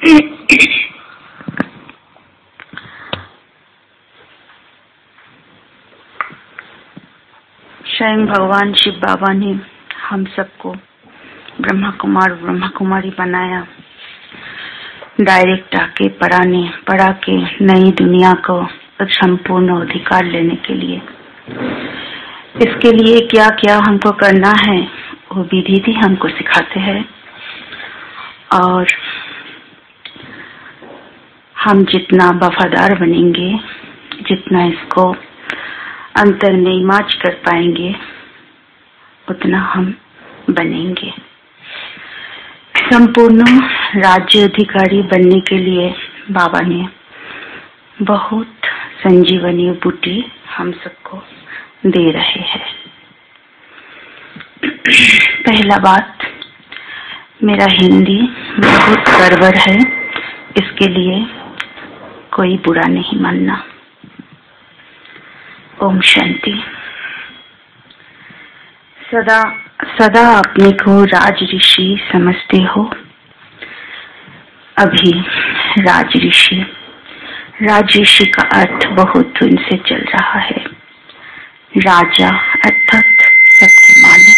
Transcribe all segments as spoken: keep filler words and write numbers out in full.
स्वयं भगवान शिव बाबा ने हम सबको ब्रह्मा कुमार ब्रह्मा कुमारी बनाया, डायरेक्ट आके पढ़ाने पढ़ा के नई दुनिया को संपूर्ण अधिकार लेने के लिए। इसके लिए क्या क्या हमको करना है वो विधि भी हमको सिखाते हैं, और हम जितना वफादार बनेंगे, जितना इसको अंतर में इमाज कर पाएंगे, उतना हम बनेंगे। संपूर्ण राज्य अधिकारी बनने के लिए बाबा ने बहुत संजीवनी बूटी हम सबको दे रहे हैं। पहला बात, मेरा हिंदी बहुत गड़बड़ है, इसके लिए कोई बुरा नहीं मानना। ओम शांति। सदा सदा अपने को राज ऋषि समझते हो। अभी राज ऋषि राज ऋषि का अर्थ बहुत उनसे चल रहा है। राजा अर्थात सबके मालिक,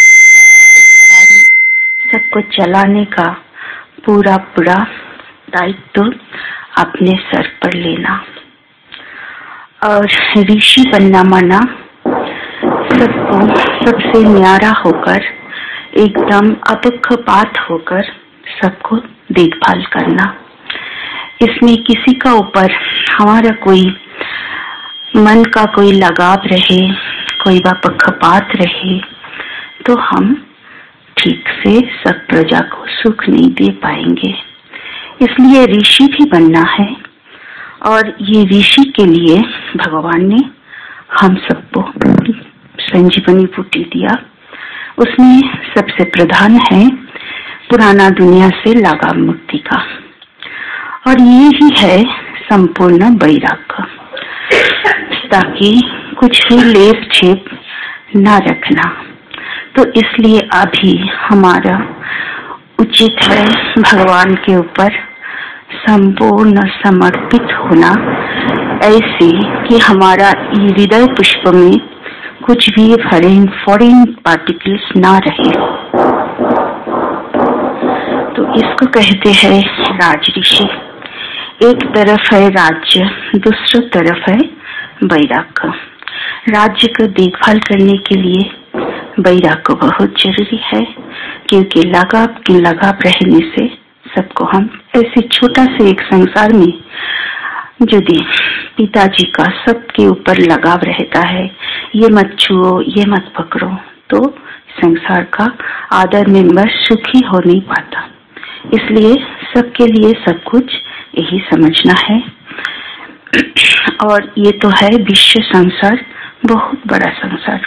सबको चलाने का पूरा पूरा दायित्व अपने सर पर लेना। और ऋषि बनना माना सबको सबसे न्यारा होकर, एकदम अपक्षपात होकर सबको देखभाल करना। इसमें किसी का ऊपर हमारा कोई मन का कोई लगाव रहे, कोई पक्षपात रहे, तो हम ठीक से सब प्रजा को सुख नहीं दे पाएंगे। इसलिए ऋषि भी बनना है, और ये ऋषि के लिए भगवान ने हम सबको संजीवनी बूटी दिया। उसमें सबसे प्रधान है पुराना दुनिया से लगाव मुक्ति का, और ये ही है संपूर्ण वैराग्य, ताकि कुछ भी लेप छेप ना रखना। तो इसलिए अभी हमारा उचित है भगवान के ऊपर संपूर्ण समर्पित होना, ऐसे कि हमारा हृदय पुष्प में कुछ भी फॉरेन फॉरेन पार्टिकल्स ना रहे। तो इसको कहते हैं राज ऋषि। एक तरफ है राज्य, दूसरी तरफ है वैराग्य। राज्य को देखभाल करने के लिए वैराग्य बहुत जरूरी है, क्योंकि लगाव लगाव रहने से सबको हम ऐसे छोटा से एक संसार में, यदि पिताजी का सबके ऊपर लगाव रहता है, ये मत छुओ, ये मत पकड़ो, तो संसार का आदर मेंबर सुखी हो नहीं पाता। इसलिए सबके लिए सब कुछ यही समझना है। और ये तो है विश्व संसार, बहुत बड़ा संसार।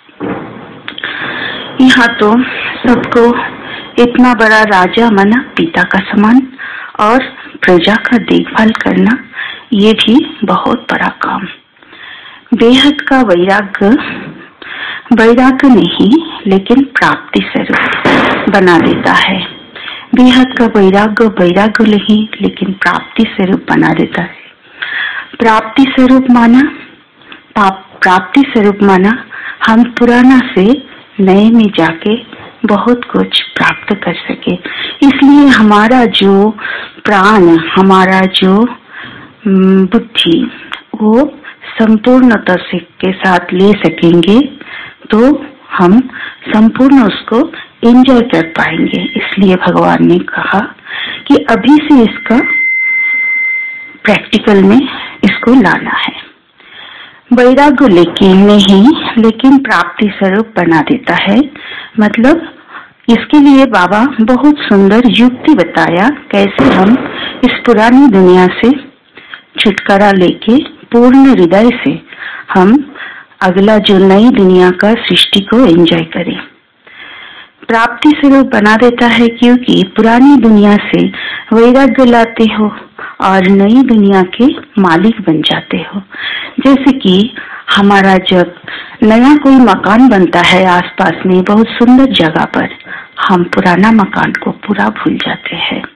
यहाँ तो सबको इतना बड़ा राजा माना पिता का समान, और प्रजा का देखभाल करना ये भी बहुत बड़ा काम। बेहद का वैराग्य वैराग्य नहीं, लेकिन प्राप्ति स्वरूप बना देता है। बेहद का वैराग्य वैराग्य नहीं, लेकिन प्राप्ति स्वरूप बना देता है। प्राप्ति स्वरूप माना प्राप्ति स्वरूप माना हम पुराना से नए में जाके बहुत कुछ प्राप्त कर सके। इसलिए हमारा जो प्राण, हमारा जो बुद्धि, वो संपूर्णता से के साथ ले सकेंगे, तो हम संपूर्ण उसको एंजॉय कर पाएंगे। इसलिए भगवान ने कहा कि अभी से इसका प्रैक्टिकल में इसको लाना है। वैराग्य लेकिन नहीं, लेकिन प्राप्ति स्वरूप बना देता है। मतलब इसके लिए बाबा बहुत सुंदर युक्ति बताया, कैसे हम इस पुरानी दुनिया से छुटकारा लेके पूर्ण हृदय से हम अगला जो नई दुनिया का सृष्टि को एंजॉय करें। प्राप्ति स्वरूप बना देता है, क्योंकि पुरानी दुनिया से वैराग्य लाते हो और नई दुनिया के मालिक बन जाते हो। जैसे कि हमारा जब नया कोई मकान बनता है आसपास में बहुत सुंदर जगह पर, हम पुराना मकान को पूरा भूल जाते हैं।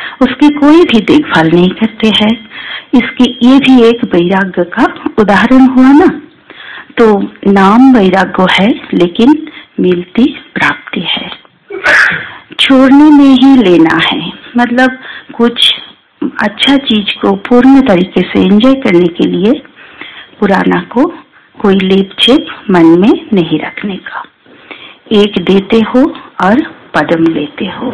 उसकी कोई भी देखभाल नहीं करते हैं। इसकी ये भी एक वैराग्य का उदाहरण हुआ ना। तो नाम वैराग्य है, लेकिन मिलती प्राप्ति है। छोड़ने में ही लेना है, मतलब कुछ अच्छा चीज को पूर्ण तरीके से एंजॉय करने के लिए पुराना को कोई लेप छेप मन में नहीं रखने का। एक देते हो और पदम लेते हो।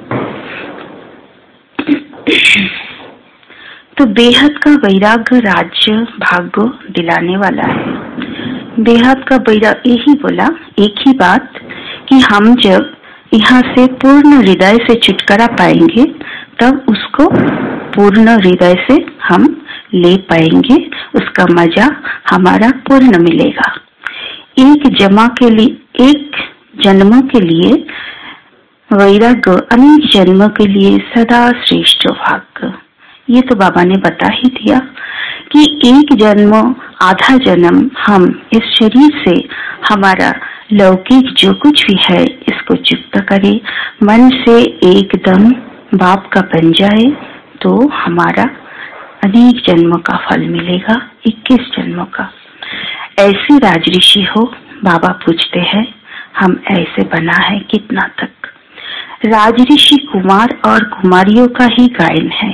तो बेहद का वैराग्य राज्य भाग्य दिलाने वाला है। बेहद का वैराग्य यही बोला, एक ही बात कि हम जब यहाँ से पूर्ण हृदय से छुटकारा पाएंगे तब उसको पूर्ण हृदय से हम ले पाएंगे, उसका मजा हमारा पूर्ण मिलेगा। एक जमा के लिए, एक जन्मों के लिए वैराग्य अनेक जन्मों के लिए सदा श्रेष्ठ भाग्य। ये तो बाबा ने बता ही दिया कि एक जन्म आधा जन्म हम इस शरीर से हमारा लौकिक जो कुछ भी है इसको चुप्त करे, मन से एकदम बाप का बन जाए तो हमारा अनेक जन्मों का फल मिलेगा, इक्कीस जन्मों का। ऐसे राजऋषि हो, बाबा पूछते हैं हम ऐसे बना है कितना तक। राजऋषि कुमार और कुमारियों का ही गायन है,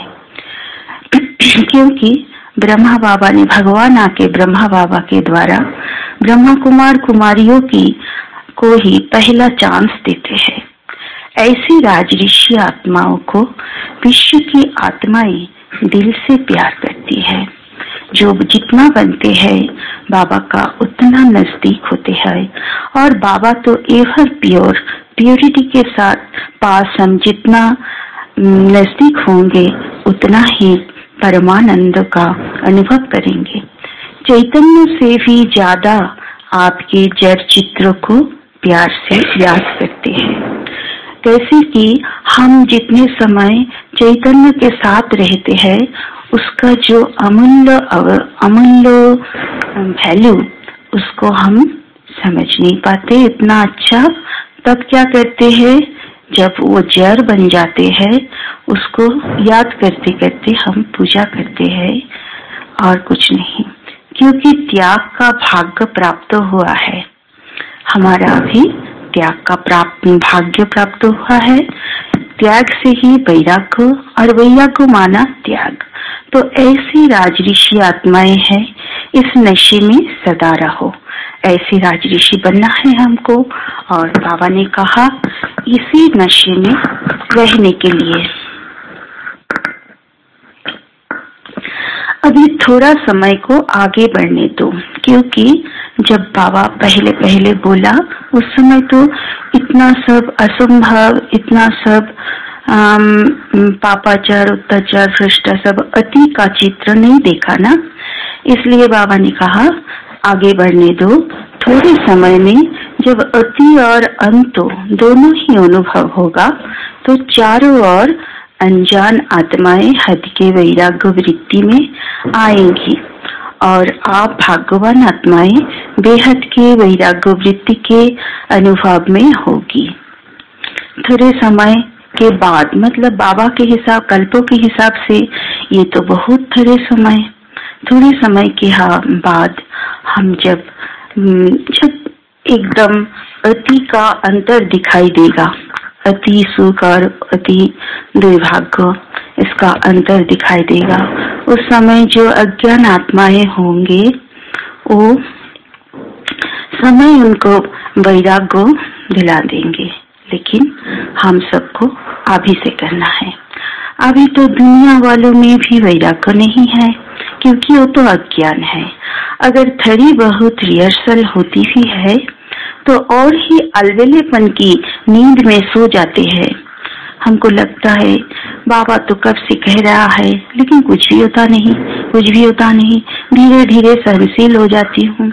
क्योंकि ब्रह्मा बाबा ने, भगवान आके ब्रह्मा बाबा के द्वारा ब्रह्मा कुमार कुमारियों की को ही पहला चांस देते हैं। ऐसी राजऋषि आत्माओं को विश्व की आत्माएं दिल से प्यार करती है। जो जितना बनते हैं बाबा का उतना नजदीक होते हैं, और बाबा तो एवर प्योर, प्योरिटी के साथ पास हम जितना नजदीक होंगे उतना ही परमानंद का अनुभव करेंगे। चैतन्य से भी ज्यादा आपके जड़ चित्रों को प्यार से याद करते हैं। कैसे कि हम जितने समय चैतन्य के साथ रहते हैं उसका जो अमूल्य अमूल्य वैल्यू उसको हम समझ नहीं पाते इतना अच्छा। तब क्या करते हैं, जब वो जड़ बन जाते हैं उसको याद करते करते हम पूजा करते हैं और कुछ नहीं, क्योंकि त्याग का भाग्य प्राप्त हुआ है। हमारा भी त्याग का प्राप्त भाग्य प्राप्त हुआ है। त्याग से ही वैराग्य, और वैराग्य माना त्याग। तो ऐसी राजऋषि आत्माएं हैं, इस नशे में सदा रहो। ऐसी राजऋषि बनना है हमको, और बाबा ने कहा इसी नशे में रहने के लिए। अभी थोड़ा समय को आगे बढ़ने दो, क्योंकि जब बाबा पहले पहले बोला उस समय तो इतना सब असंभव, इतना सब पापाचार, अत्याचार, भ्रष्टाचार, सब अति का चित्र नहीं देखा ना। इसलिए बाबा ने कहा आगे बढ़ने दो। थोड़े समय में जब अति और अंत दोनों ही अनुभव होगा तो चारों ओर अनजान आत्माएं हद के वैराग्य वृत्ति में आएंगी, और आप भाग्यवान आत्माएं बेहद के वैराग्य वृत्ति के अनुभव में होगी। थोड़े समय के बाद, मतलब बाबा के हिसाब, कल्पों के हिसाब से ये तो बहुत थोड़े समय, थोड़े समय के बाद हम जब जब एकदम अति का अंतर दिखाई देगा, अति सुख और अति दुर्भाग्य, इसका अंतर दिखाई देगा, उस समय जो अज्ञान आत्माएं होंगे वो समय उनको वैराग्य दिला देंगे। लेकिन हम सबको अभी से करना है। अभी तो दुनिया वालों में भी वैराग्य नहीं है, क्योंकि वो तो अज्ञान है। अगर थोड़ी बहुत रिहर्सल होती भी है तो और ही अलबेलेपन की नींद में सो जाते हैं। हमको लगता है बाबा तो कब से कह रहा है, लेकिन कुछ भी होता नहीं, कुछ भी होता नहीं। धीरे धीरे सहनशील हो जाती हूँ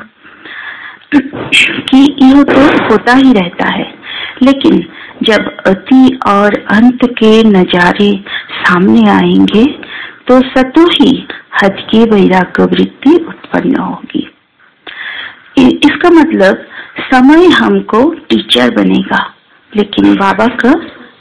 कि यह तो होता ही रहता है। लेकिन जब अति और अंत के नजारे सामने आएंगे तो सतो ही हद की वैराग्य वृत्ति उत्पन्न होगी। इसका मतलब समय हमको टीचर बनेगा, लेकिन बाबा का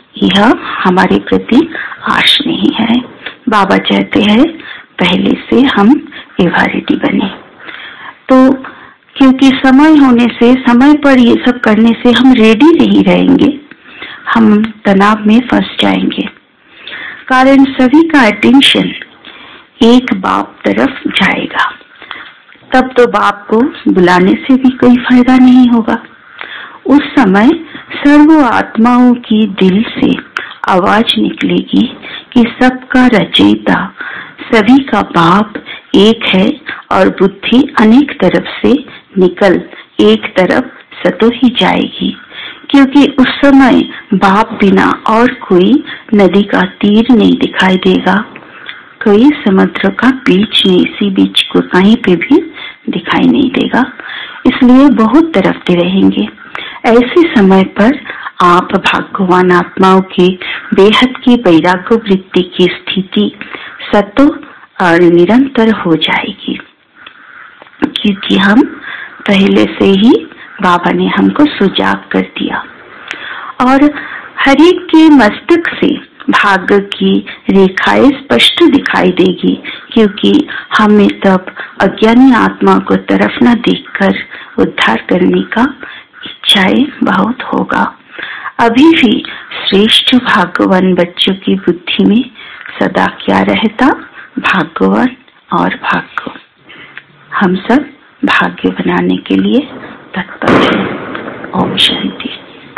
यह हमारे प्रति आश नहीं है। बाबा चाहते हैं पहले से हम एवरेडी बने। तो क्योंकि समय होने से, समय पर ये सब करने से हम रेडी नहीं रहेंगे, हम तनाव में फंस जाएंगे। कारण सभी का अटेंशन एक बाप तरफ जाएगा, तब तो बाप को बुलाने से भी कोई फायदा नहीं होगा। उस समय सर्व आत्माओं की दिल से आवाज निकलेगी कि सबका रचयिता, सभी का बाप एक है और बुद्धि अनेक तरफ से निकल एक तरफ सतो ही जाएगी। क्योंकि उस समय बाप बिना और कोई नदी का तीर नहीं दिखाई देगा, कोई समुद्र का बीच नहीं, सी बीच को कहीं पे भी दिखाई नहीं देगा, इसलिए बहुत तरफते रहेंगे। ऐसे समय पर आप भाग्यवान आत्माओं की बेहद की वैराग्य वृत्ति की स्थिति सतो और निरंतर हो जाएगी। क्योंकि हम पहले से ही बाबा ने हमको सुजाग कर दिया और हर एक के मस्तक से भाग्य की रेखाएं स्पष्ट दिखाई देगी। क्योंकि हमें तब अज्ञानी आत्मा को तरफ न देखकर उद्धार करने का इच्छाएं बहुत होगा। अभी भी श्रेष्ठ भाग्यवान बच्चों की बुद्धि में सदा क्या रहता? भाग्यवान और भाग्य। हम सब भाग्य बनाने के लिए तत्पर हैं। ओम शांति।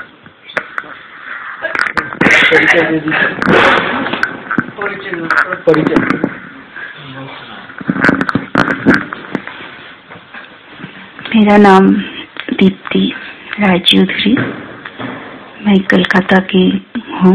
मेरा नाम दीप्ति रायचौधरी, मैं कलकत्ता की हूँ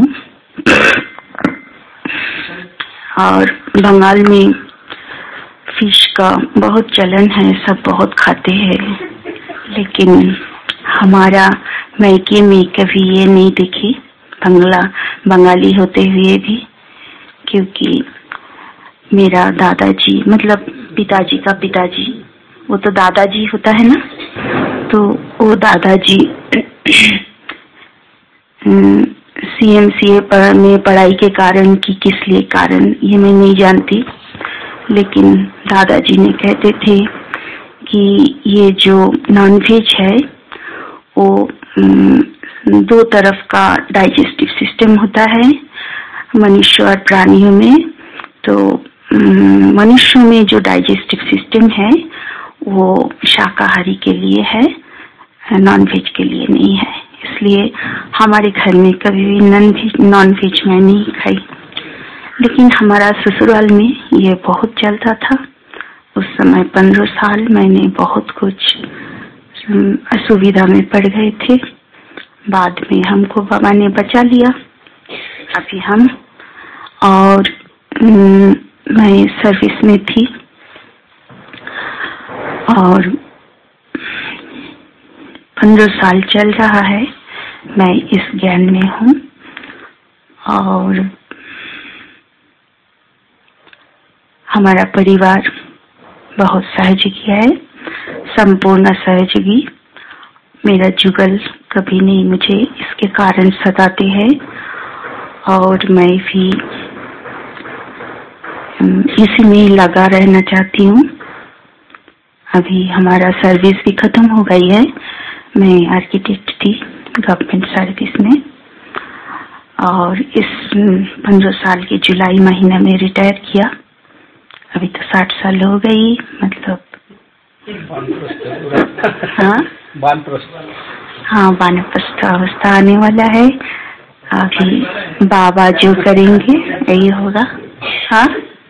और बंगाल में फिश का बहुत चलन है, सब बहुत खाते हैं, लेकिन हमारा मैके में कभी ये नहीं दिखी बंगला बंगाली होते हुए भी। क्योंकि मेरा दादाजी, मतलब पिताजी का पिताजी, वो तो दादाजी होता है ना, तो वो दादाजी सीएमसीए पर में पढ़ाई के कारण कि किस लिए कारण ये मैं नहीं जानती, लेकिन दादाजी ने कहते थे कि ये जो नॉनवेज है वो दो तरफ का डाइजेस्टिव सिस्टम होता है मनुष्य और प्राणियों में। तो मनुष्य में जो डाइजेस्टिव सिस्टम है वो शाकाहारी के लिए है, नॉनवेज के लिए नहीं है। इसलिए हमारे घर में कभी भी नॉनवेज मैं नहीं खाई, लेकिन हमारा ससुराल में ये बहुत चलता था। उस समय पंद्रह साल मैंने बहुत कुछ असुविधा में पड़ गए थे। बाद में हमको बाबा ने बचा लिया। अभी हम और मैं सर्विस में थी और पंद्रह साल चल रहा है मैं इस ज्ञान में हूँ और हमारा परिवार बहुत सहयोगी है, संपूर्ण सहयोगी। मेरा जुगल कभी नहीं मुझे इसके कारण सताते हैं और मैं भी इसी में लगा रहना चाहती हूँ। अभी हमारा सर्विस भी खत्म हो गई है। मैं आर्किटेक्ट थी गवर्नमेंट सर्विस में और इस पंद्रह साल के जुलाई महीने में रिटायर किया। अभी तो साठ साल हो गई, मतलब हाँ हाँ वानप्रस्थ अवस्था आने वाला है। अभी बाबा जो करेंगे यही होगा। हाँ,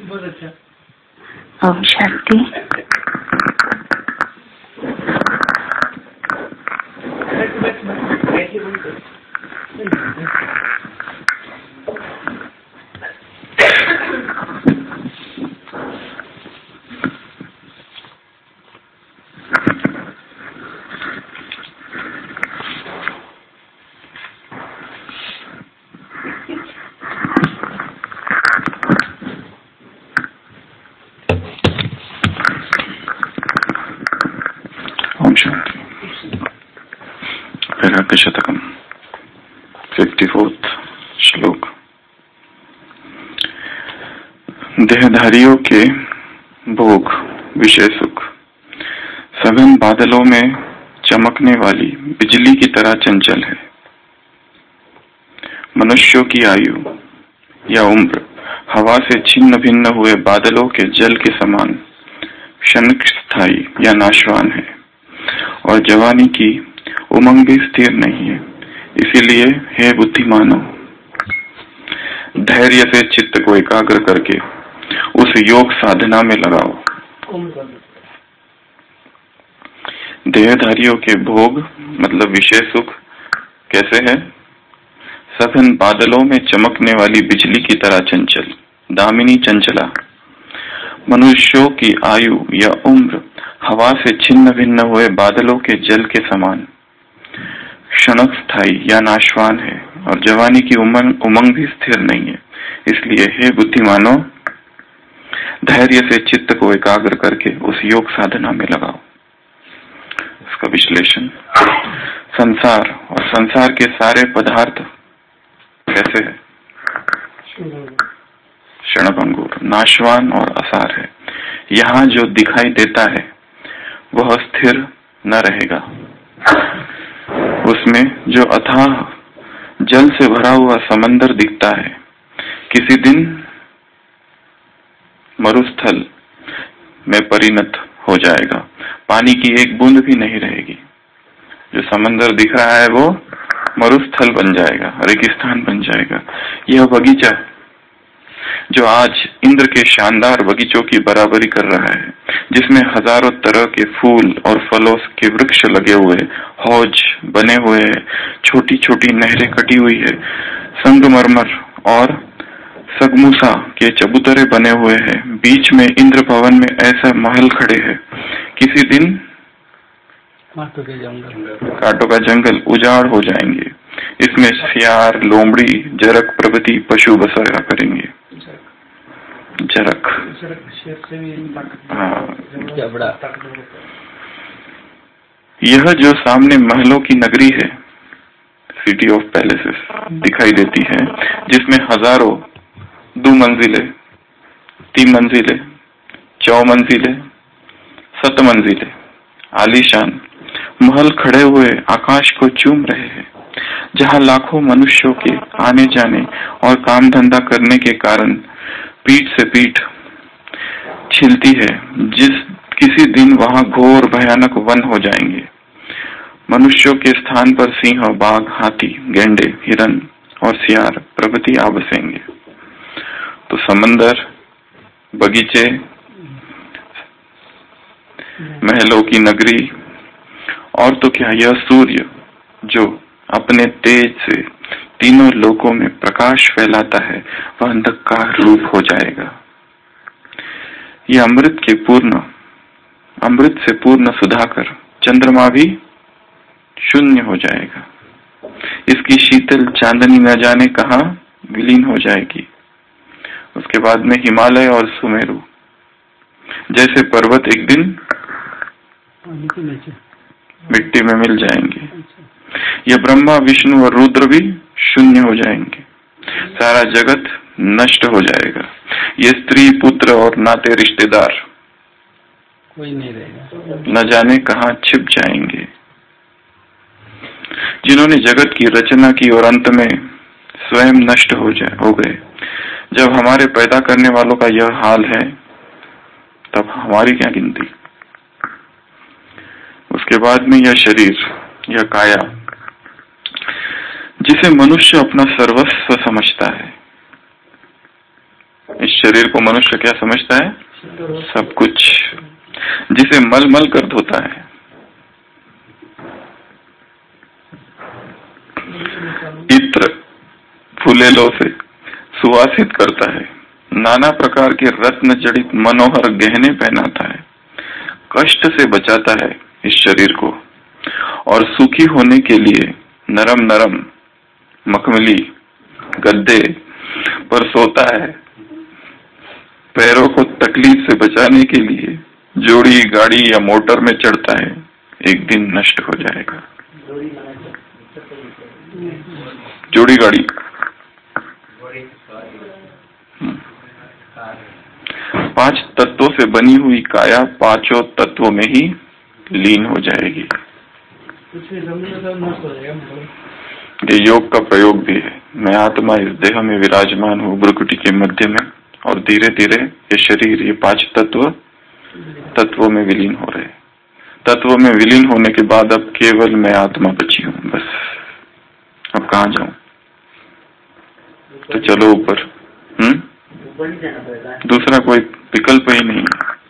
ओम शांति। शतकम फिफ्टी फोर्थ देहधारियों के भोग विषय सुख सघन बादलों में चमकने वाली बिजली की तरह चंचल है। मनुष्यों की आयु या उम्र हवा से छिन्न भिन्न हुए बादलों के जल के समान क्षणस्थायी या नाशवान है, और जवानी की उमंग भी स्थिर नहीं है। इसीलिए हे बुद्धिमानों, धैर्य से चित्त को एकाग्र करके उस योग साधना में लगाओ। देहधारियों के भोग मतलब विषय सुख कैसे है? सघन बादलों में चमकने वाली बिजली की तरह चंचल, दामिनी चंचला। मनुष्यों की आयु या उम्र हवा से छिन्न भिन्न हुए बादलों के जल के समान क्षणस्थायी या नाशवान है, और जवानी की उमंग उमंग भी स्थिर नहीं है। इसलिए हे बुद्धिमानों, धैर्य से चित्त को एकाग्र करके उस योग साधना में लगाओ। इसका विश्लेषण, संसार और संसार के सारे पदार्थ कैसे है? क्षणभंगुर, नाशवान और असार है। यहाँ जो दिखाई देता है वह स्थिर न रहेगा। उसमें जो अथाह जल से भरा हुआ समंदर दिखता है, किसी दिन मरुस्थल में परिणत हो जाएगा। पानी की एक बूंद भी नहीं रहेगी। जो समंदर दिख रहा है वो मरुस्थल बन जाएगा, रेगिस्तान बन जाएगा। यह बगीचा जो आज इंद्र के शानदार बगीचों की बराबरी कर रहा है, जिसमें हजारों तरह के फूल और फलों के वृक्ष लगे हुए, हौज बने हुए हैं, छोटी छोटी नहरें कटी हुई है, संगमरमर और सगमुसा के चबूतरे बने हुए हैं, बीच में इंद्र भवन में ऐसा महल खड़े हैं। किसी दिन कांटों के जंगल कांटों का जंगल उजाड़ हो जाएंगे। इसमें सियार, लोमड़ी, जरक प्रभृति पशु बसेरा करेंगे। जरक, हाँ। यह जो सामने महलों की नगरी है, सिटी ऑफ पैलेसेस दिखाई देती है, जिसमें हजारों दो मंजिले, तीन मंजिले, चौ मंजिले, सत मंजिले आलीशान महल खड़े हुए आकाश को चूम रहे हैं, जहां लाखों मनुष्यों के आने जाने और काम धंधा करने के कारण पीठ से पीठ छिलती है। जिस किसी दिन वहां घोर भयानक वन हो जाएंगे। मनुष्यों के स्थान पर सिंह, बाघ, हाथी, गेंडे, हिरन और सियार प्रभृति आ बसेंगे। तो समंदर, बगीचे, महलों की नगरी, और तो क्या, यह सूर्य जो अपने तेज से तीनों लोकों में प्रकाश फैलाता है, वह अंधकार रूप हो जाएगा। यह अमृत के पूर्ण अमृत से पूर्ण सुधाकर चंद्रमा भी शून्य हो जाएगा। इसकी शीतल चांदनी न जाने कहां विलीन हो जाएगी। उसके बाद में हिमालय और सुमेरु जैसे पर्वत एक दिन मिट्टी में मिल जाएंगे। यह ब्रह्मा, विष्णु और रुद्र भी शून्य हो जाएंगे। सारा जगत नष्ट हो जाएगा। ये स्त्री, पुत्र और नाते रिश्तेदार कोई नहीं रहेगा, न जाने कहां छिप जाएंगे। जिन्होंने जगत की रचना की और अंत में स्वयं नष्ट हो जाए हो गए। जब हमारे पैदा करने वालों का यह हाल है, तब हमारी क्या गिनती। उसके बाद में यह शरीर, यह काया, जिसे मनुष्य अपना सर्वस्व समझता है। इस शरीर को मनुष्य क्या समझता है? सब कुछ, जिसे मल मल कर धोता है। इत्र फूलेलों से सुवासित करता है, नाना प्रकार के रत्न जड़ित मनोहर गहने पहनाता है, कष्ट से बचाता है इस शरीर को, और सुखी होने के लिए नरम नरम मखमली गद्दे पर सोता है। पैरों को तकलीफ से बचाने के लिए जोड़ी, गाड़ी या मोटर में चढ़ता है। एक दिन नष्ट हो जाएगा। जोड़ी गाड़ी पांच तत्वों से बनी हुई काया पांचों तत्वों में ही लीन हो जाएगी। ये योग का प्रयोग भी है। मैं आत्मा इस देह में विराजमान हूँ भ्रुकुटी के मध्य में, और धीरे धीरे ये शरीर, ये पांच तत्व तत्वों में विलीन हो रहे। तत्वों में विलीन होने के बाद अब केवल मैं आत्मा बची हूँ, बस। अब कहाँ जाऊं? तो चलो ऊपर। हम्म दूसरा कोई विकल्प ही नहीं।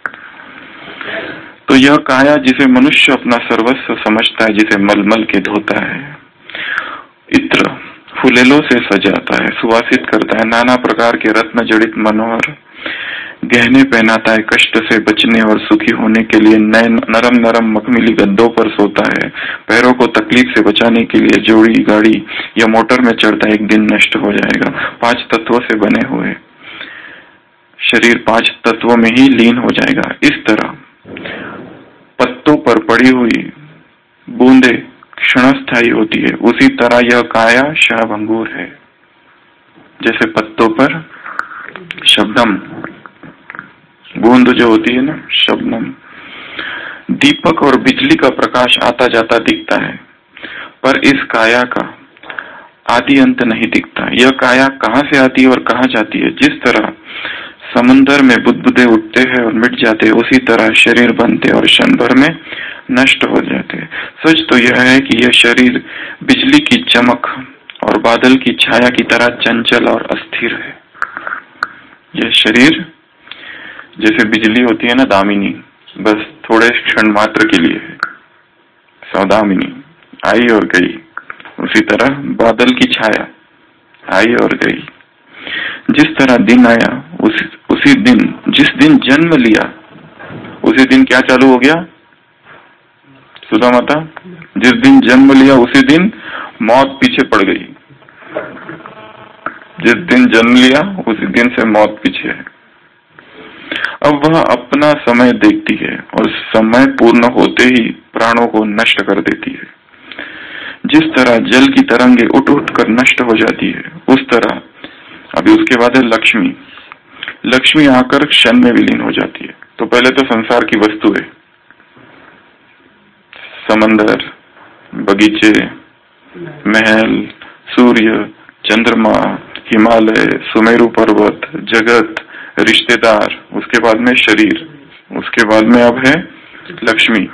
तो यह काया जिसे मनुष्य अपना सर्वस्व समझता है, जिसे मलमल के धोता है, इत्र फुलेलों से सजाता है, सुवासित करता है, नाना प्रकार के रत्न जड़ित मनोहर गहने पहनाता है, कष्ट से बचने और सुखी होने के लिए नए नरम नरम मखमली गद्दों पर सोता है, पैरों को तकलीफ से बचाने के लिए जोड़ी गाड़ी या मोटर में चढ़ता है, एक दिन नष्ट हो जाएगा। पांच तत्वों से बने हुए शरीर पांच तत्वों में ही लीन हो जाएगा। इस तरह पत्तों पर पड़ी हुई बूंदे क्षणस्थायी होती है, उसी तरह यह काया क्षणभंगुर है। जैसे पत्तों पर शब्दम बूंद जो होती है ना, शब्दम, दीपक और बिजली का प्रकाश आता जाता दिखता है, पर इस काया का आदि अंत नहीं दिखता। यह काया कहाँ से आती है और कहाँ जाती है? जिस तरह समंदर में बुदबुदे उठते हैं और मिट जाते हैं, उसी तरह शरीर बनते और क्षण भर में नष्ट हो जाते हैं। सच तो यह है कि यह शरीर बिजली की चमक और बादल की छाया की तरह चंचल और अस्थिर है। यह शरीर जैसे बिजली होती है ना, दामिनी, बस थोड़े क्षण मात्र के लिए है, सौदामिनी, आई और गई। उसी तरह बादल की छाया आई और गई। जिस तरह दिन आया उस, उसी दिन, जिस दिन जन्म लिया उसी दिन क्या चालू हो गया? सुधा माता, जिस दिन जन्म लिया उसी दिन मौत पीछे पड़ गई। जिस दिन जन्म लिया उसी दिन से मौत पीछे है। अब वह अपना समय देखती है और समय पूर्ण होते ही प्राणों को नष्ट कर देती है। जिस तरह जल की तरंगे उठ उठ कर नष्ट हो जाती है, उस तरह अभी उसके बाद है लक्ष्मी। लक्ष्मी आकर क्षण में विलीन हो जाती है। तो पहले तो संसार की वस्तु है, समंदर, बगीचे, महल, सूर्य, चंद्रमा, हिमालय, सुमेरु पर्वत, जगत, रिश्तेदार, उसके बाद में शरीर, उसके बाद में अब है लक्ष्मी।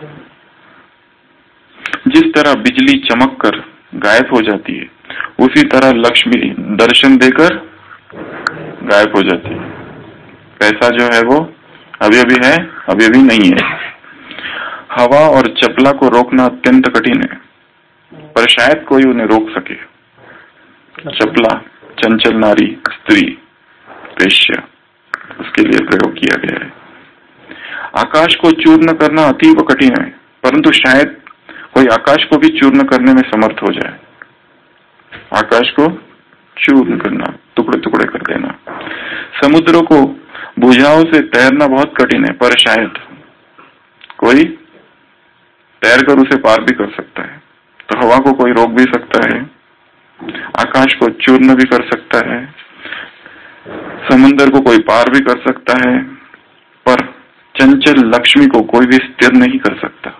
जिस तरह बिजली चमक कर गायब हो जाती है, उसी तरह लक्ष्मी दर्शन देकर गायब हो जाती है। पैसा जो है वो अभी अभी है, अभी अभी नहीं है। हवा और चपला को रोकना अत्यंत कठिन है, पर शायद कोई उन्हें रोक सके। चपला चंचल नारी, स्त्री, वेश्या, उसके लिए प्रयोग किया गया है। आकाश को चूर्ण करना अतीव कठिन है, परंतु शायद कोई आकाश को भी चूर्ण करने में समर्थ हो जाए। आकाश को चूर्ण करना, टुकड़े टुकड़े कर देना। समुद्रों को भुजाओं से तैरना बहुत कठिन है, पर शायद कोई तैर कर उसे पार भी कर सकता है। तो हवा को कोई रोक भी सकता है, आकाश को चूर्ण भी कर सकता है, समुद्र को कोई पार भी कर सकता है, पर चंचल लक्ष्मी को कोई भी स्थिर नहीं कर सकता।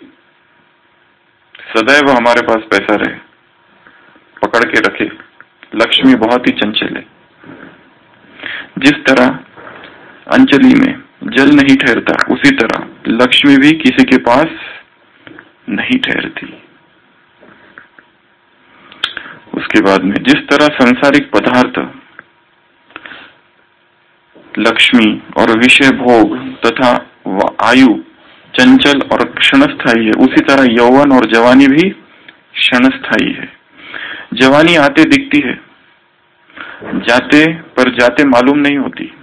सदैव हमारे पास पैसा रहे, पकड़ के रखे। लक्ष्मी बहुत ही चंचल है। जिस तरह अंजलि में जल नहीं ठहरता, उसी तरह लक्ष्मी भी किसी के पास नहीं ठहरती। उसके बाद में जिस तरह सांसारिक पदार्थ, लक्ष्मी और विषय भोग तथा आयु चंचल और क्षणस्थायी है, उसी तरह यौवन और जवानी भी क्षणस्थायी है। जवानी आते दिखती है, जाते पर जाते मालूम नहीं होती।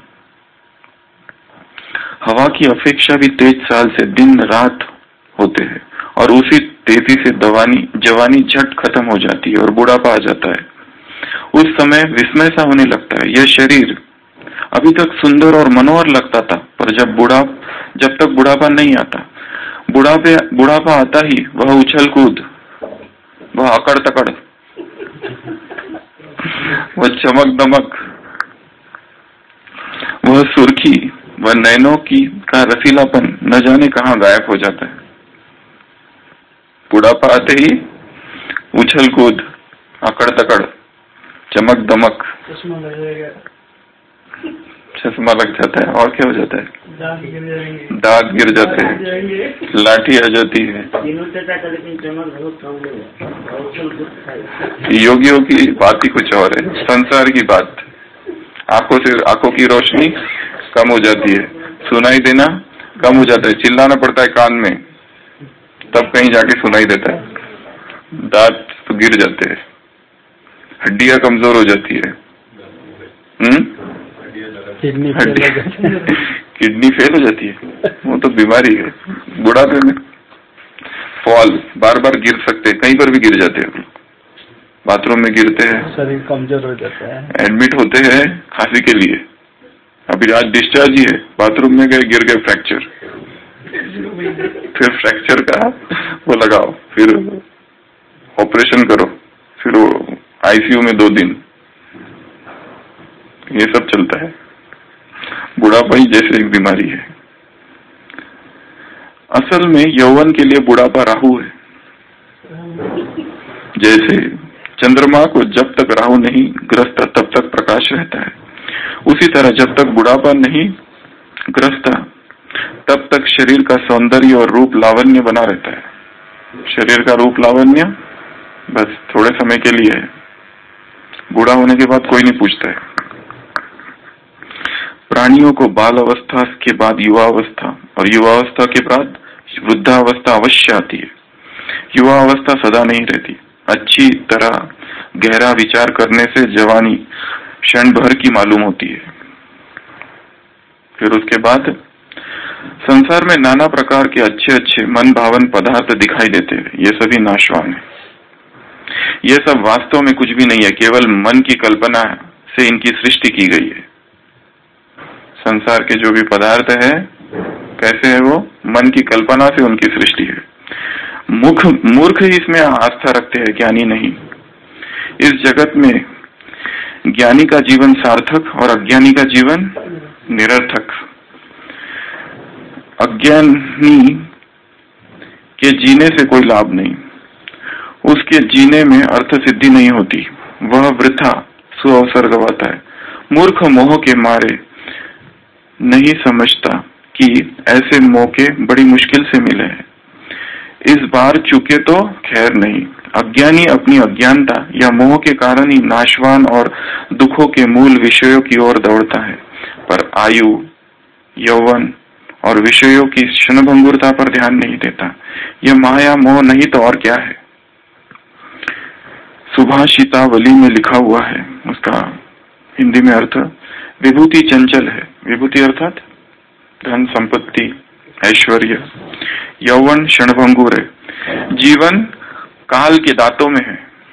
हवा की अपेक्षा भी तेज साल से दिन रात होते हैं, और उसी तेजी से दवानी जवानी झट खत्म हो जाती है और बुढ़ापा आ जाता है। उस समय विस्मय सा होने लगता है। यह शरीर अभी तक सुंदर और मनोहर लगता था, पर जब बुढ़ा जब तक बुढ़ापा नहीं आता, बुढ़ापे बुढ़ापा आता ही वह उछल कूद, वह अकड़ तकड़, वह चमक दमक, वह सुर्खी, वह नैनों की का रसीलापन न जाने कहाँ गायब हो जाता है। बुढ़ापा आते ही उछल कूद, अकड़ तकड़, चमक दमक, चश्मा लग जाता है और क्या हो जाता है, दांत गिर जाते हैं, लाठी आ जाती है। योगियों की बात ही कुछ और है, संसार की बात। आंखों से आंखों की रोशनी कम हो जाती है, सुनाई देना कम हो जाता है, चिल्लाना पड़ता है कान में, तब कहीं जाके सुनाई देता है। दांत तो गिर जाते हैं, हड्डियां कमजोर हो जाती है, हम्म किडनी किडनी फेल हो जाती है, वो तो बीमारी है। बुढ़ापे में फॉल, बार बार गिर सकते हैं, कहीं पर भी गिर जाते हैं, बाथरूम में गिरते हैं, शरीर कमजोर हो जाता है, एडमिट होते हैं खांसी के लिए। अभी आज डिस्चार्ज ही है, बाथरूम में गए, गिर गए, फ्रैक्चर, फिर फ्रैक्चर का वो लगाओ, फिर ऑपरेशन करो, फिर वो आईसीयू में दो दिन, ये सब चलता है। बुढ़ापा ही जैसे एक बीमारी है। असल में यौवन के लिए बुढ़ापा राहु है। जैसे चंद्रमा को जब तक राहु नहीं ग्रस्त तब तक प्रकाश रहता है, उसी तरह जब तक बुढ़ापा नहीं ग्रस्त तब तक शरीर का सौंदर्य और रूप लावण्य बना रहता है। शरीर का रूप लावण्य बस थोड़े समय के लिए है, बूढ़ा होने के बाद कोई नहीं पूछता है। प्राणियों को बाल अवस्था के बाद युवा अवस्था और युवा अवस्था के बाद वृद्धावस्था अवश्य आती है। युवा अवस्था सदा नहीं रहती। अच्छी तरह गहरा विचार करने से जवानी क्षण भर की मालूम होती है। फिर उसके बाद संसार में नाना प्रकार के अच्छे अच्छे मन भावन पदार्थ दिखाई देते हैं, ये सभी नाशवान है। ये सब वास्तव में कुछ भी नहीं है, केवल मन की कल्पना से इनकी सृष्टि की गई है। संसार के जो भी पदार्थ है कैसे है, वो मन की कल्पना से उनकी सृष्टि है। मुख मूर्ख ही इसमें आस्था रखते हैं, ज्ञानी नहीं। इस जगत में ज्ञानी का जीवन सार्थक और अज्ञानी का जीवन निरर्थक। अज्ञानी के जीने से कोई लाभ नहीं, उसके जीने में अर्थ सिद्धि नहीं होती, वह वृथा सुअवसर गवाता है। मूर्ख मोह के मारे नहीं समझता कि ऐसे मौके बड़ी मुश्किल से मिले हैं। इस बार चुके तो खैर नहीं। अज्ञानी अपनी अज्ञानता या मोह के कारण ही नाशवान और दुखों के मूल विषयों की ओर दौड़ता है, पर आयु, यौवन और विषयों की क्षणभंगुरता पर ध्यान नहीं देता। यह माया मोह नहीं तो और क्या है। सुभाषितावली में लिखा हुआ है, उसका हिंदी में अर्थ विभूति चंचल है। विभूति अर्थात धन संपत्ति ऐश्वर्य, यौवन क्षणभंगुर है, जीवन काल के दांतों में है।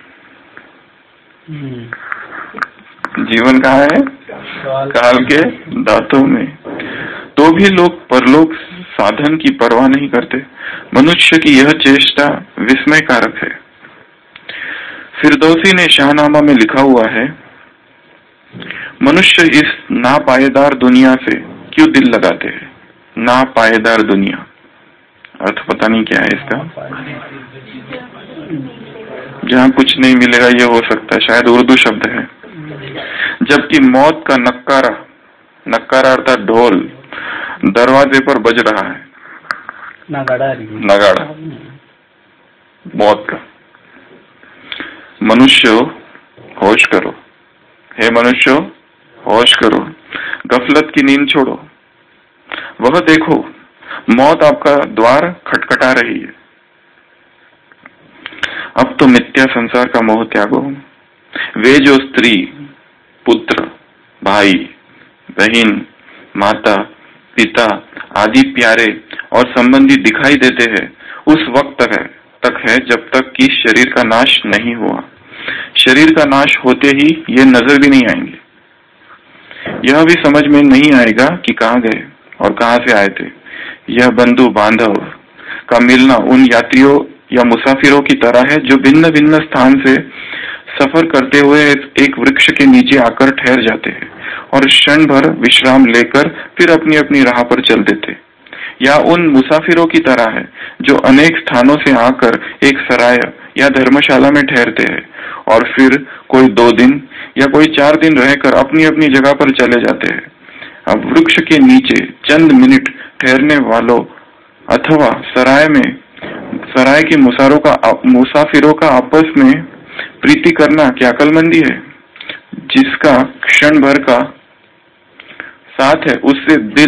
जीवन कहाँ है? काल के दांतों में। तो भी लोग परलोक साधन की परवाह नहीं करते। मनुष्य की यह चेष्टा विस्मयकारक है। फिरदौसी ने शाहनामा में लिखा हुआ है, मनुष्य इस नापायेदार दुनिया से क्यों दिल लगाते हैं। नापायेदार दुनिया अर्थ पता नहीं क्या है इसका, जहाँ कुछ नहीं मिलेगा, ये हो सकता है शायद उर्दू शब्द है। जबकि मौत का नक्कारा, नक्कारा अर्थात ढोल दरवाजे पर बज रहा है, नगाड़ा नगाड़ा मौत का। मनुष्य होश करो, हे मनुष्य होश करो, गफलत की नींद छोड़ो। वह देखो मौत आपका द्वार खटखटा रही है। अब तो मिथ्या संसार का मोह त्यागो। वे जो स्त्री, पुत्र, भाई, बहन, माता, पिता आदि प्यारे और संबंधी दिखाई देते हैं, उस वक्त तक है तक है जब तक कि शरीर का नाश नहीं हुआ। शरीर का नाश होते ही ये नजर भी नहीं आएंगे। यह भी समझ में नहीं आएगा कि कहाँ गए और कहाँ से आए थे। यह बंधु बांधव का मिलना उन यात्रियों या मुसाफिरों की तरह है जो भिन्न भिन्न स्थान से सफर करते हुए एक वृक्ष के नीचे आकर ठहर जाते हैं और क्षण भर विश्राम लेकर फिर अपनी अपनी राह पर चल देते। या उन मुसाफिरों की तरह है जो अनेक स्थानों से आकर एक सराय या धर्मशाला में ठहरते हैं और फिर कोई दो दिन या कोई चार दिन रहकर अपनी अपनी जगह पर चले जाते हैं। अब वृक्ष के नीचे चंद मिनट ठहरने वालों अथवा सराय में सराय के मुसारों का मुसाफिरों का आपस में प्रीति करना क्या अक्लमंदी है? जिसका क्षण भर का साथ है उससे दिल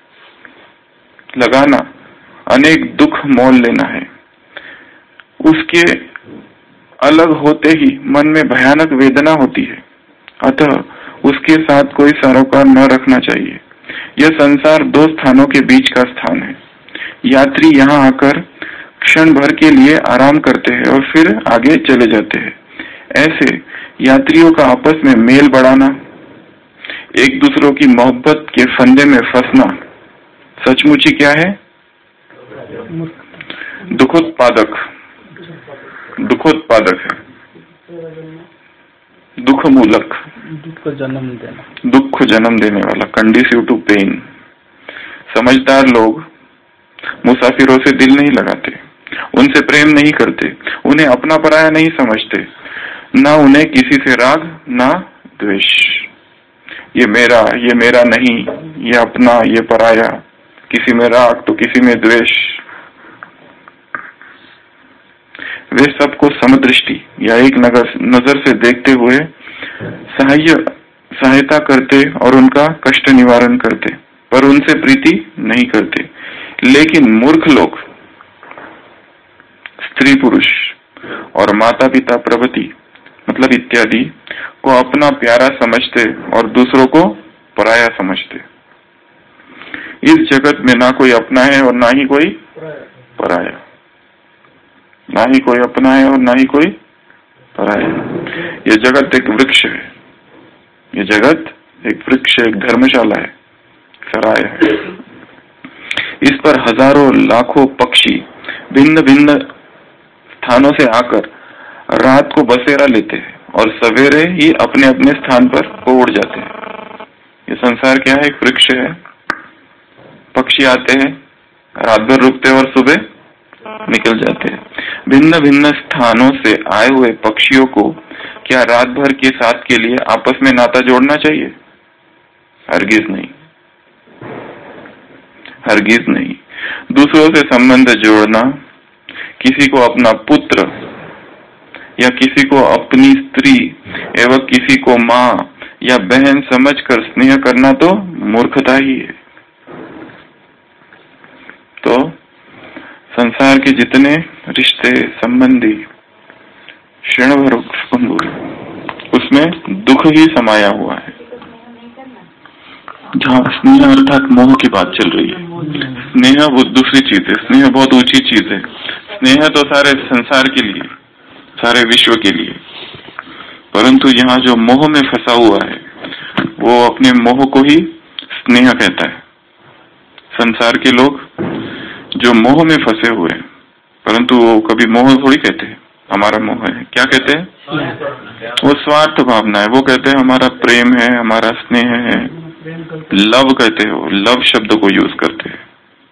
लगाना अनेक दुख मोल लेना है। उसके अलग होते ही मन में भयानक वेदना होती है, अतः उसके साथ कोई सरोकार न रखना चाहिए। यह संसार दो स्थानों के बीच का स्थान है। यात्री यहाँ आकर क्षण भर के लिए आराम करते हैं और फिर आगे चले जाते हैं। ऐसे यात्रियों का आपस में मेल बढ़ाना, एक दूसरों की मोहब्बत के फंदे में फंसना सचमुच ही क्या है? दुखोत्पादक दुखोत्पादक है, दुख मूलक, दुख को जन्म देना, दुख को जन्म देने वाला, कंडीसिव टू पेन। समझदार लोग मुसाफिरों से दिल नहीं लगाते, उनसे प्रेम नहीं करते, उन्हें अपना पराया नहीं समझते, ना उन्हें किसी से राग ना द्वेष। ये मेरा, ये मेरा नहीं, ये अपना, ये पराया, किसी में राग तो किसी में द्वेष। वे सबको समदृष्टि या एक नगर नजर से देखते हुए सहाय सहायता करते और उनका कष्ट निवारण करते, पर उनसे प्रीति नहीं करते। लेकिन मूर्ख लोग स्त्री पुरुष और माता पिता प्रभृति मतलब इत्यादि को अपना प्यारा समझते और दूसरों को पराया समझते। इस जगत में ना कोई अपना है और ना ही कोई पराया, ना ही कोई अपना है और ना ही कोई पराया। ये जगत एक वृक्ष है, ये जगत एक वृक्ष, एक धर्मशाला है, सराय है। इस पर हजारों लाखों पक्षी भिन्न भिन्न स्थानों से आकर रात को बसेरा लेते हैं और सवेरे ही अपने अपने स्थान पर उड़ जाते हैं। ये संसार क्या है? एक वृक्ष है। पक्षी आते हैं, रात भर रुकते हैं और सुबह निकल जाते हैं। भिन्न भिन्न स्थानों से आए हुए पक्षियों को क्या रात भर के साथ के लिए आपस में नाता जोड़ना चाहिए? हरगिज नहीं, हरगिज नहीं। दूसरों से संबंध जोड़ना, किसी को अपना पुत्र या किसी को अपनी स्त्री एवं किसी को माँ या बहन समझकर स्नेह करना तो मूर्खता ही है। तो संसार के जितने रिश्ते संबंधी क्षण भर उसमें दुख ही समाया हुआ है। जहाँ स्नेह अर्थात मोह की बात चल रही है, स्नेह वो दूसरी चीज है, स्नेह बहुत ऊंची चीज है। स्नेह तो सारे संसार के लिए, सारे विश्व के लिए, परंतु यहाँ जो मोह में फंसा हुआ है वो अपने मोह को ही स्नेह कहता है। संसार के लोग जो मोह में फंसे हुए हैं, परंतु वो कभी मोह थोड़ी कहते हैं हमारा मोह है। क्या कहते हैं? वो स्वार्थ भावना है। वो कहते हैं हमारा प्रेम है, हमारा स्नेह है, लव कहते हैं। वो लव शब्द को यूज करते हैं,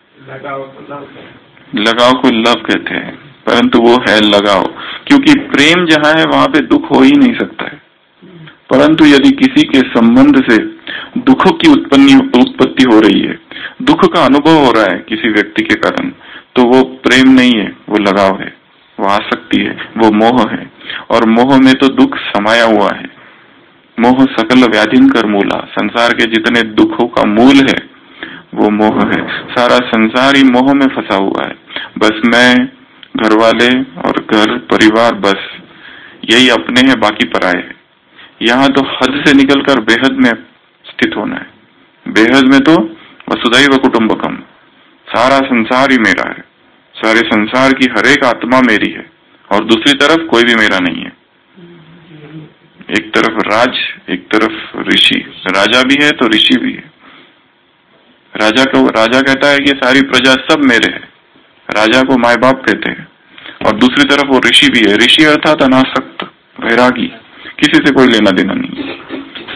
लगाव को लव कहते हैं, परंतु वो है लगाव। क्योंकि प्रेम जहाँ है वहां पे दुख हो ही नहीं सकता है। परंतु यदि किसी के संबंध से दुख की उत्पत्ति उत्पत्ति हो रही है, दुख का अनुभव हो रहा है किसी व्यक्ति के कारण, तो वो प्रेम नहीं है, वो लगाव है, वो आसक्ति है, वो मोह है। और मोह में तो दुख समाया हुआ है। मोह सकल व्याधिन कर मूला, संसार के जितने दुखों का मूल है वो मोह है। सारा संसार ही मोह में फंसा हुआ है। बस मैं, घर वाले और घर परिवार, बस यही अपने हैं, बाकी पराए हैं। यहाँ तो हद से निकलकर बेहद में स्थित होना है। बेहद में तो वसुधैव कुटुंबकम, सारा संसार ही मेरा है, सारे संसार की हर एक आत्मा मेरी है और दूसरी तरफ कोई भी मेरा नहीं है। एक तरफ राज, एक तरफ ऋषि। राजा भी है तो ऋषि भी है। राजा को राजा कहता है कि सारी प्रजा सब मेरे है, राजा को माय बाप कहते हैं। और दूसरी तरफ वो ऋषि भी है। ऋषि अर्थात अनासक्त, वैरागी, किसी से कोई लेना देना नहीं,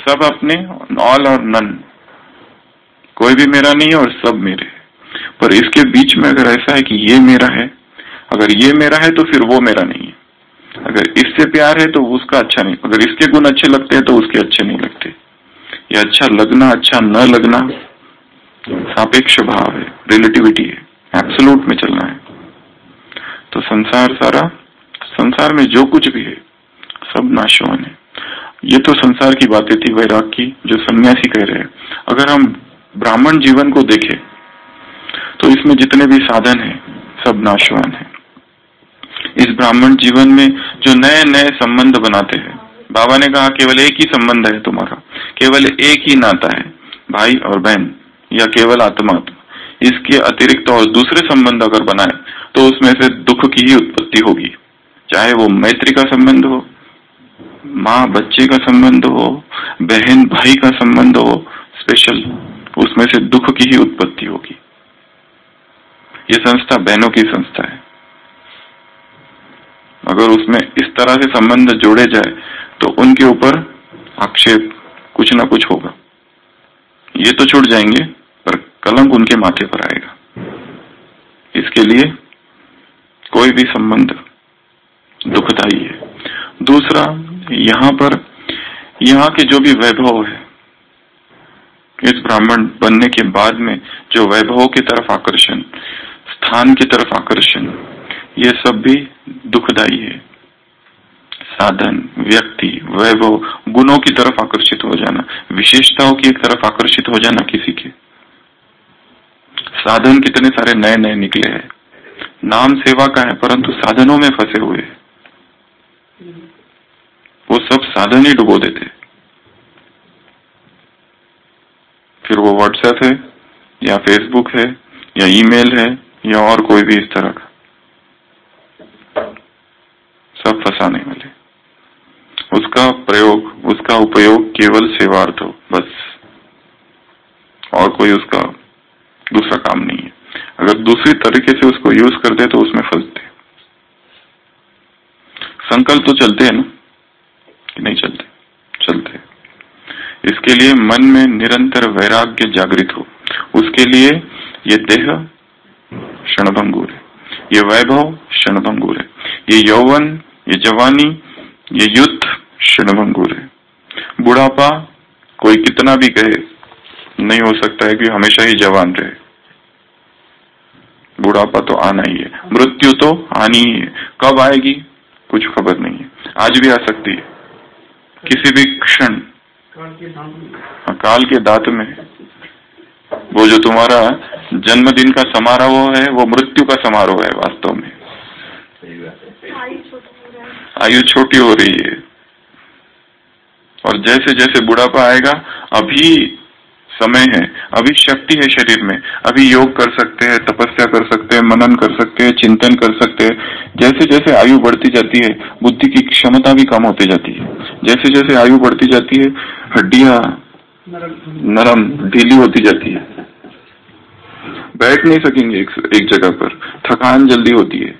सब अपने, ऑल और नन, कोई भी मेरा नहीं है और सब मेरे। पर इसके बीच में अगर ऐसा है कि ये मेरा है, अगर ये मेरा है तो फिर वो मेरा नहीं है। अगर इससे प्यार है तो उसका अच्छा नहीं, अगर इसके गुण अच्छे लगते हैं तो उसके अच्छे नहीं लगते। ये अच्छा लगना, अच्छा न लगना सापेक्ष भाव है, रिलेटिविटी है, एब्सोल्यूट में चलना है। तो संसार सारा, संसार में जो कुछ भी है सब नाशवान है। ये तो संसार की बातें थी, वैराग की, जो सन्यासी कह रहे हैं। अगर हम ब्राह्मण जीवन को देखें तो इसमें जितने भी साधन हैं सब नाशवान है। इस ब्राह्मण जीवन में जो नए नए संबंध बनाते हैं, बाबा ने कहा केवल एक ही संबंध है तुम्हारा, केवल एक ही नाता है, भाई और बहन या केवल आत्मा। इसके अतिरिक्त और दूसरे संबंध अगर बनाए तो उसमें से दुख की ही उत्पत्ति होगी। चाहे वो मैत्री का संबंध हो, माँ बच्चे का संबंध हो, बहन भाई का संबंध हो, स्पेशल, उसमें से दुख की ही उत्पत्ति होगी। ये संस्था बहनों की संस्था है। अगर उसमें इस तरह से संबंध जोड़े जाए तो उनके ऊपर आक्षेप कुछ ना कुछ होगा। ये तो छूट जाएंगे पर कलंक उनके माथे पर आएगा। इसके लिए कोई भी संबंध दुखदाई है। दूसरा, यहाँ पर यहाँ के जो भी वैभव है, इस ब्राह्मण बनने के बाद में जो वैभव की तरफ आकर्षण, स्थान की तरफ आकर्षण, ये सब भी दुखदाई है। साधन, व्यक्ति, वैभव, गुणों की तरफ आकर्षित हो जाना, विशेषताओं की तरफ आकर्षित हो जाना किसी के। साधन कितने सारे नए नए निकले हैं, नाम सेवा का है परंतु साधनों में फंसे हुए हैं। वो सब साधन ही डुबो देते। फिर वो व्हाट्सएप है या फेसबुक है या ईमेल है या और कोई भी इस तरह का, सब फंसाने वाले। उसका प्रयोग, उसका उपयोग केवल सेवार्थ हो बस, और कोई उसका दूसरा काम नहीं है। अगर दूसरी तरीके से उसको यूज करते तो उसमें फंसते। संकल्प तो चलते हैं ना, कि नहीं चलते? चलते। इसके लिए मन में निरंतर वैराग्य जागृत हो। उसके लिए ये देह क्षणभंगुर है, ये वैभव क्षणभंगुर है, ये यौवन, ये जवानी, ये युद्ध क्षणभंगुर है। बुढ़ापा कोई कितना भी कहे नहीं हो सकता है कि हमेशा ही जवान रहे। बुढ़ापा तो आना ही है, मृत्यु तो आनी ही है। कब आएगी कुछ खबर नहीं है, आज भी आ सकती है, किसी भी क्षण। काल के दांत में वो जो तुम्हारा जन्मदिन का समारोह है वो मृत्यु का समारोह है। वास्तव में आयु छोटी हो रही है और जैसे जैसे बुढ़ापा आएगा, अभी समय है, अभी शक्ति है शरीर में, अभी योग कर सकते हैं, तपस्या कर सकते हैं, मनन कर सकते हैं, चिंतन कर सकते हैं। जैसे जैसे आयु बढ़ती जाती है बुद्धि की क्षमता भी कम होती जाती है। जैसे जैसे आयु बढ़ती जाती है हड्डियां नरम ढीली होती जाती है, बैठ नहीं सकेंगे एक, एक जगह पर, थकान जल्दी होती है।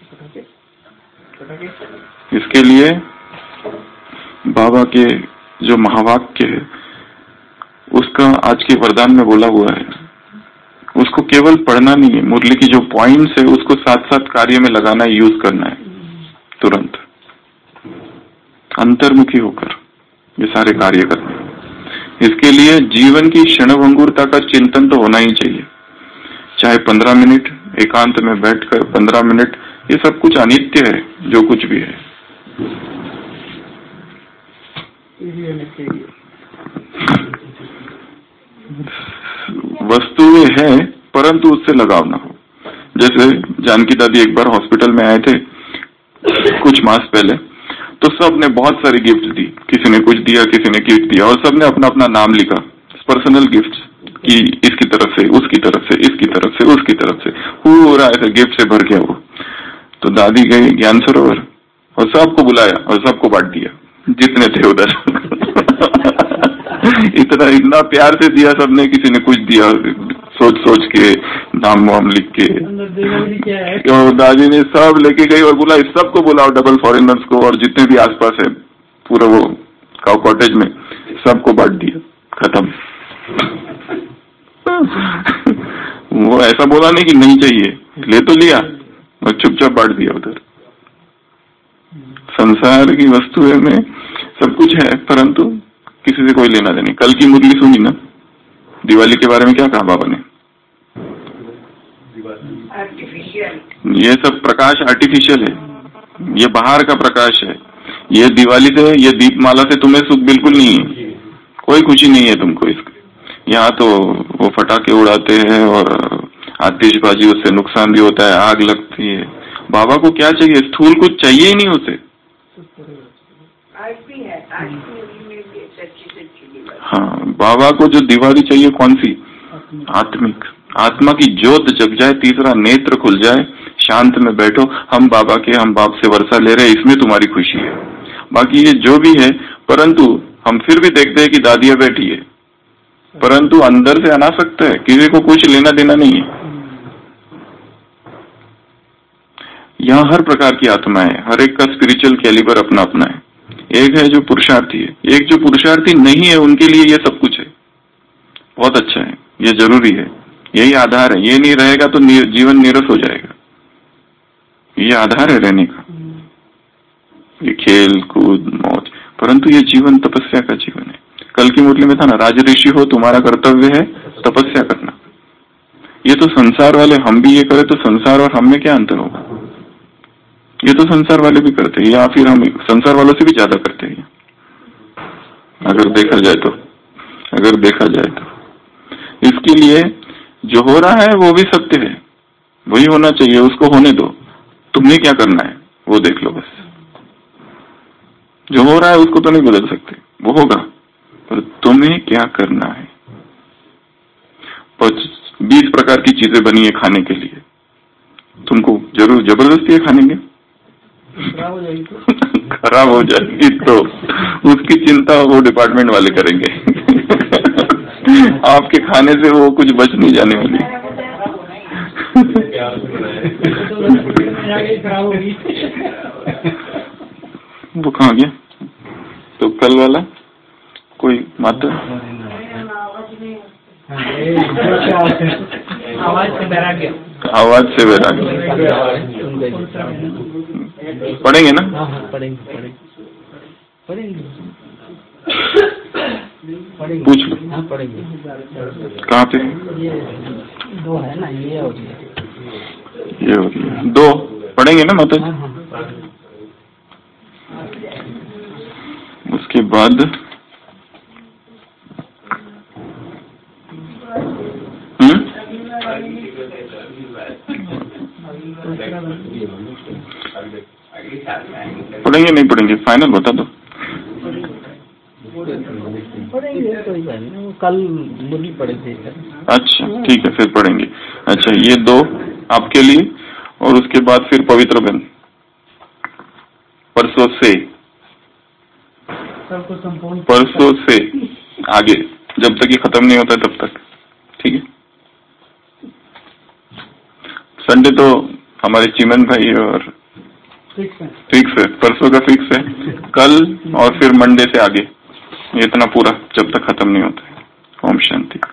इसके लिए बाबा के जो महावाक्य है उसका आज के वरदान में बोला हुआ है, उसको केवल पढ़ना नहीं है, मुरली की जो पॉइंट्स है उसको साथ साथ कार्य में लगाना है, यूज करना है, तुरंत अंतर्मुखी होकर ये सारे कार्य करने। इसके लिए जीवन की क्षणभंगुरता का चिंतन तो होना ही चाहिए। चाहे पंद्रह मिनट एकांत में बैठकर पंद्रह मिनट, ये सब कुछ अनित्य है जो कुछ भी है। वस्तुएं हैं परंतु उससे लगाव ना हो। जैसे जानकी दादी एक बार हॉस्पिटल में आए थे कुछ मास पहले, तो सब ने बहुत सारी गिफ्ट दी, किसी ने कुछ दिया, किसी ने गिफ्ट दिया और सब ने अपना अपना नाम लिखा, पर्सनल गिफ्ट, कि इसकी तरफ से, उसकी तरफ से, इसकी तरफ से, उसकी तरफ से, पूरा ऐसे गिफ्ट से भर गया वो। तो दादी गई ज्ञान सरोवर और सबको बुलाया और सबको बांट दिया जितने थे उधर। इतना इतना प्यार से दिया सबने, किसी ने कुछ दिया सोच सोच के, नाम वाम लिख के। और दादी ने सब लेके गई और बुला, सबको बुलाओ, डबल फॉरेनर्स को और जितने भी आसपास है, पूरा वो काउ कॉटेज में सबको बांट दिया, खत्म। वो ऐसा बोला नहीं कि नहीं चाहिए, ले तो लिया और चुपचाप बांट दिया उधर। संसार की वस्तुएं में सब कुछ है, परंतु किसी से कोई लेना देना। कल की मुरली सुनी ना, दिवाली के बारे में क्या कहा बाबा ने? ये सब प्रकाश आर्टिफिशियल है, ये बाहर का प्रकाश है। ये दिवाली से, ये दीपमाला से तुम्हें सुख बिल्कुल नहीं है, कोई खुशी नहीं है तुमको इसकी। यहाँ तो वो फटाके उड़ाते हैं और आतिशबाजी, उससे नुकसान भी होता है, आग लगती है। बाबा को क्या चाहिए? स्थूल कुछ चाहिए ही नहीं उसे। हाँ, बाबा को जो दिवाली चाहिए कौन सी? आत्मिक, आत्मा की ज्योत जग जाए, तीसरा नेत्र खुल जाए, शांत में बैठो, हम बाबा के, हम बाप से वर्षा ले रहे हैं, इसमें तुम्हारी खुशी है। बाकी ये जो भी है, परंतु हम फिर भी देखते हैं कि दादिया बैठी है, परंतु अंदर से अनासक्त है, किसी को कुछ लेना देना नहीं है। यहाँ हर प्रकार की आत्मा है, हर एक का स्पिरिचुअल कैलिबर अपना अपना है। एक है जो पुरुषार्थी है, एक जो पुरुषार्थी नहीं है, उनके लिए ये सब कुछ है, बहुत अच्छा है, ये जरूरी है, यही आधार है। ये नहीं रहेगा तो जीवन नीरस हो जाएगा। ये आधार है रहने का, ये खेल कूद मौज, परंतु ये जीवन तपस्या का जीवन है। कल की मुरली में था ना, राजऋषि हो, तुम्हारा कर्तव्य है तपस्या करना। ये तो संसार वाले, हम भी ये करें तो संसार और हम में क्या अंतर होगा? ये तो संसार वाले भी करते हैं, या फिर हम संसार वालों से भी ज्यादा करते हैं, अगर देखा जाए तो। अगर देखा जाए तो इसके लिए जो हो रहा है वो भी सत्य है, वही होना चाहिए, उसको होने दो। तुमने क्या करना है वो देख लो बस। जो हो रहा है उसको तो नहीं बदल सकते, वो होगा, पर तुम्हें क्या करना है। बीस प्रकार की चीजें बनी है खाने के लिए, तुमको जरूर जबरदस्ती है खाने के, खराब हो जाएगी तो खराब हो जाएगी तो उसकी चिंता वो डिपार्टमेंट वाले करेंगे। आपके खाने से वो कुछ बच नहीं जाने वाली। वो कहाँ गया? तो कल वाला कोई मात्र आवाज से वैराग्य, आवाज से वैराग्य पढ़ेंगे ना? पढ़ेंगे पढ़ेंगे पढ़ेंगे पूछ लो। हाँ पढ़ेंगे। कहाँ पे? ये दो है ना, ये और ये ये और ये दो पढ़ेंगे ना माता? हाँ हाँ। उसके बाद हम्म पढ़ेंगे नहीं पढ़ेंगे? फाइनल बता दो। पढ़ेंगे कोई बात नहीं, वो कल मुरली पढ़ेंगे। अच्छा ठीक है, फिर पढ़ेंगे। अच्छा ये दो आपके लिए, और उसके बाद फिर पवित्र बन परसों से, परसों से आगे जब तक ये खत्म नहीं होता तब तक, ठीक है। संडे तो हमारे चिमन भाई और फिक्स है, परसों का फिक्स है, कल और फिर मंडे से आगे, इतना पूरा जब तक खत्म नहीं होता है। ओम शांति।